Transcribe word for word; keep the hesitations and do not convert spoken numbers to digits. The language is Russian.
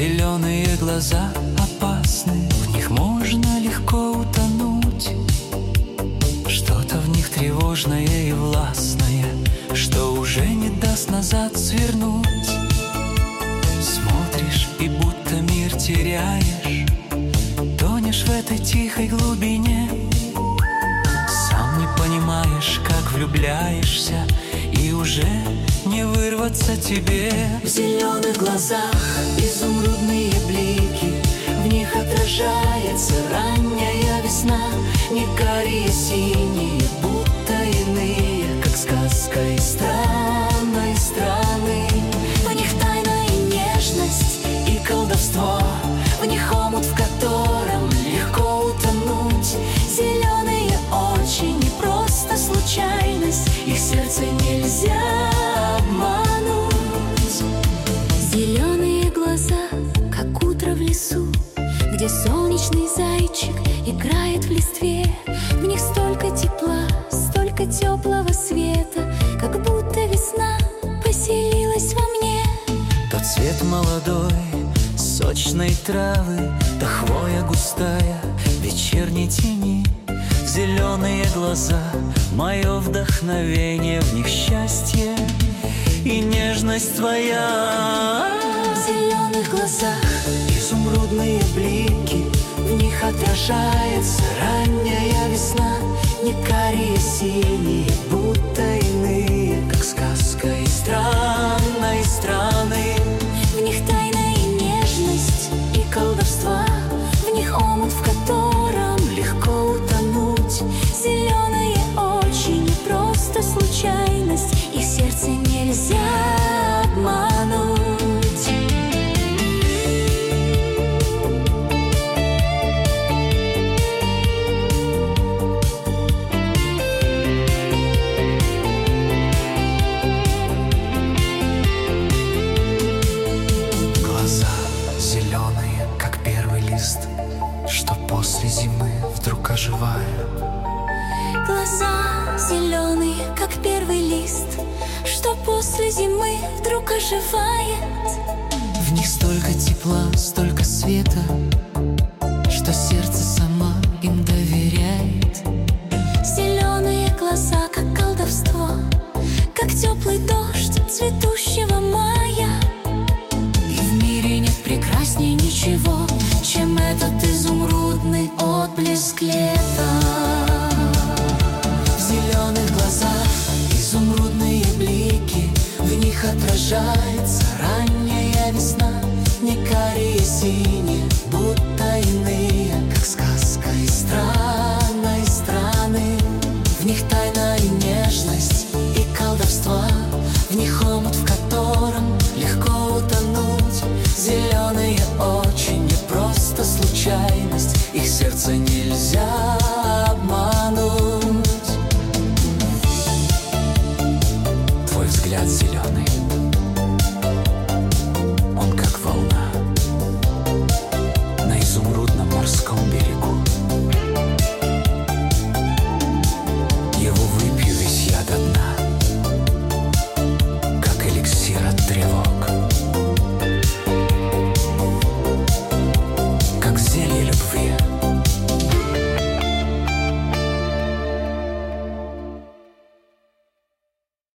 Зеленые глаза опасны, в них можно легко утонуть. Что-то в них тревожное и властное, что уже не даст назад свернуть. Смотришь и будто мир теряешь, тонешь в этой тихой глубине. Сам не понимаешь, как влюбляешься, и уже не вырваться тебе. В зеленых глазах изумрудные блики, в них отражается ранняя весна. Не карие синие, будто иные, как сказка из странной страны. В них тайна и нежность, и колдовство, в них омут, в котором легко утонуть. Зеленые очи не просто случайность, их сердце нельзя обмануть. Зеленые глаза, как утро в лесу, где солнечный зайчик играет в листве. В них столько тепла, столько теплого света, как будто весна поселилась во мне. То цвет молодой, сочной травы, то хвоя густая, вечерней тени. Зеленые глаза, мое вдохновение, в них счастье и нежность твоя. В зеленых глазах изумрудные блики, в них отражается ранняя весна. Не карие синие, будто иные, как сказка из странной страны. В них тайна и нежность, и колдовство, в них омут, в котором легко утонуть. зеленые очи не просто случайность, их сердце нельзя обмануть. Глаза зеленые, как первый лист, что после зимы вдруг оживает. Глаза зеленые, как первый лист, что после зимы вдруг оживает. В них столько тепла, столько света, что сердце само им доверяет. Зеленые глаза, как колдовство, как теплый дождь цветущего мая. И в мире нет прекрасней ничего, чем этот изумрудный отблеск лета. В зеленых глазах изумрудные блики, в них отражается ранняя весна. Не карие синие,